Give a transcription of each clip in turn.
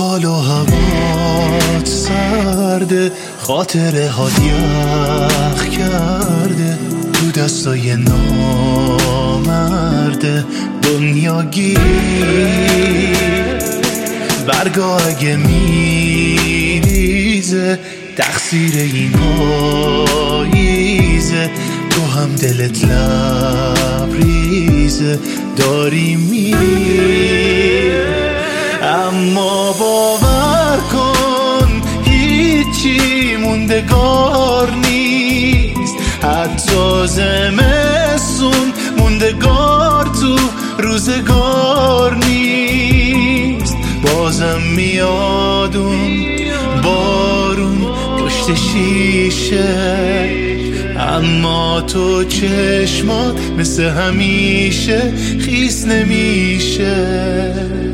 حال و هوات سرده، خاطره هات یخ کرده، تو دستای نامرده دنیا گیر. برگا اگه میریزه تقصیر این پاییزه، تو هم دلت لبریزه داری میری. اما باور کن هیچی موندگار نیست، حتی زمستون موندگار تو روزگار نیست. بازم میاد اون بارون پشت شیشه، اما تو چشمات مثل همیشه خیس نمیشه.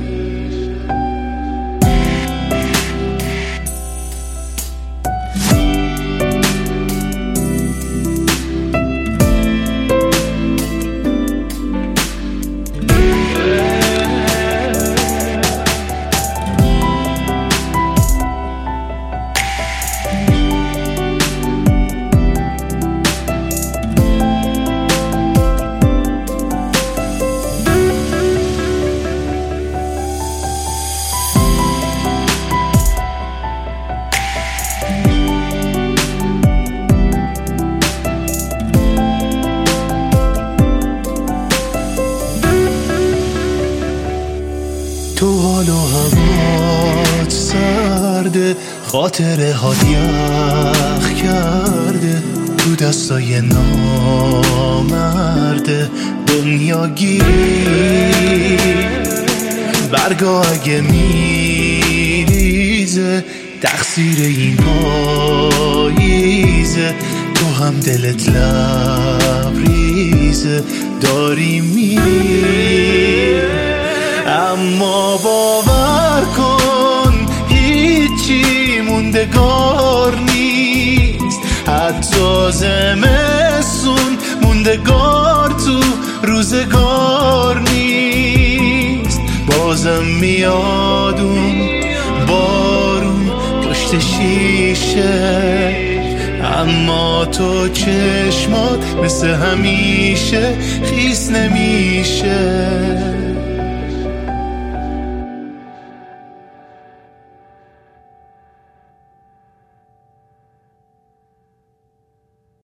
تو حال و هوات سرده، خاطره هات یخ کرده، تو دستای نامرده دنیا گیر. برگا اگه میریزه تقصیر این پاییزه، تو هم دلت لبریزه داری میری. اما باور کن هیچی موندگار نیست، حتی زمستون موندگار تو روزگار نیست. بازم میاد اون بارون پشت شیشه، اما تو چشمات مثل همیشه خیس نمیشه.